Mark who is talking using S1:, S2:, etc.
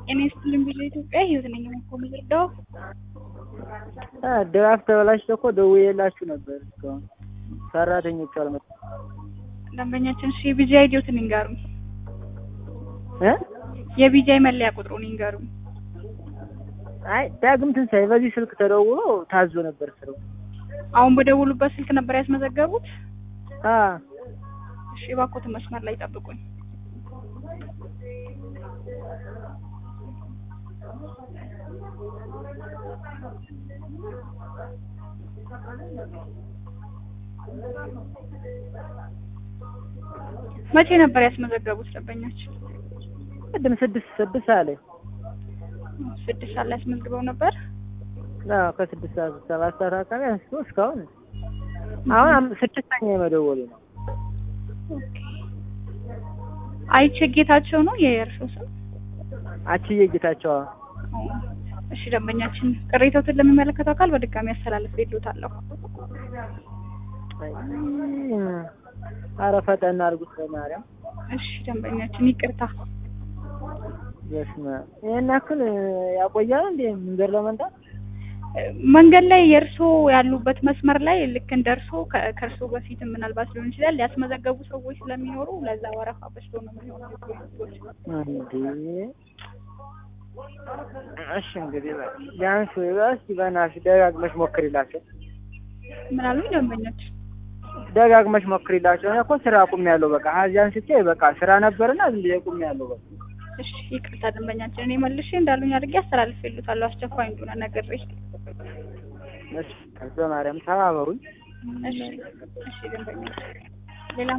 S1: እኔ ስትልም ቢል ኢትዮጵያ ህይወት ነኝ የምቆምልደው
S2: ድራፍት ተበላሽቶ እኮ ደውዬላችሁ ነበር እስካሁን ሰራተኞቹ አልመጡም።
S1: ደንበኛችን እሺ የቢጂአይ አይዲዎትን ይንገሩኝ። የቢጂአይ መለያ ቁጥሩን ይንገሩኝ።
S2: አይ ዳግም ትንሳኤ በዚህ ስልክ ተደውሎ ታዞ ነበር ስለው።
S1: አሁን በደውሉበት ስልክ ነበር ያስመዘገቡት?
S2: አዎ።
S1: እሺ እባክዎት መስመር ላይ ጠብቁኝ። መቼ ነበር ያስመዘገቡት ደንበኛችን?
S2: ቅድም 6 አለ።
S1: 6 ሰዓት ላይ አስመዝግበው ነበር?
S2: አዎ ከ6 ሰዓት 7 ሰዓት አካባቢ አንስቶ እስካሁን አሁን 6ኛ የመደወሉ ነው።
S1: ኦኬ። አይቼ ጌታቸው ነው የእርሶ ስም?
S2: አችዬ ጌታቸው።
S1: እሺ ደንበኛችን ቅሬታዎትን ለሚመለከተው አካል በድጋሚ አስተላልፌልዎታለሁ።
S2: ኧረ ፈጠን አድርጉት በማርያም።
S1: እሺ ደንበኛችን ይቅርታ።
S2: በስመ አብ ይሄን ያክል ያቆያል እንዴ መንገድ ለመንዳት?
S1: መንገድ ላይ የእርሶ ያሉበት መስመር ላይ ልክ እንደርሶ ከእርሶ በፊትም ምናልባት ሊሆን ይችላል ያስመዘገቡ ሰዎች ስለሚኖሩ ለዛ ወረፋ በስቶ ነው የሚሆነው።
S2: እሺ እንግዲህ ቢያንስ እስኪ በእናትሽ ደጋግመሽ ሞክሪላቸው።
S1: ምን አሉኝ ደንበኛችን?
S2: ደጋግመሽ ሞክሪላቸው። እኔ እኮ ስራ አቁሜያለሁ በቃ ሀዚያ አንስቼ በቃ ስራ ነበርና ዝም ብዬ አቁሜያለሁ በቃ።
S1: እሺ ይቅርታ ደንበኛችን እኔ መልሼ እንዳሉኝ አድርጌ አስተላልፌልዎታለሁ አስቸኳይ እንደሆነ ነግሬ።
S2: እሺ በማርያም ተባበሩኝ።
S1: እሺ ደንበኛችን ሌላ